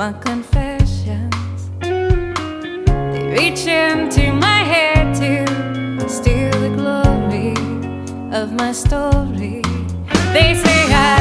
my confessions. They reach into my head to steal the glory of my story. They say I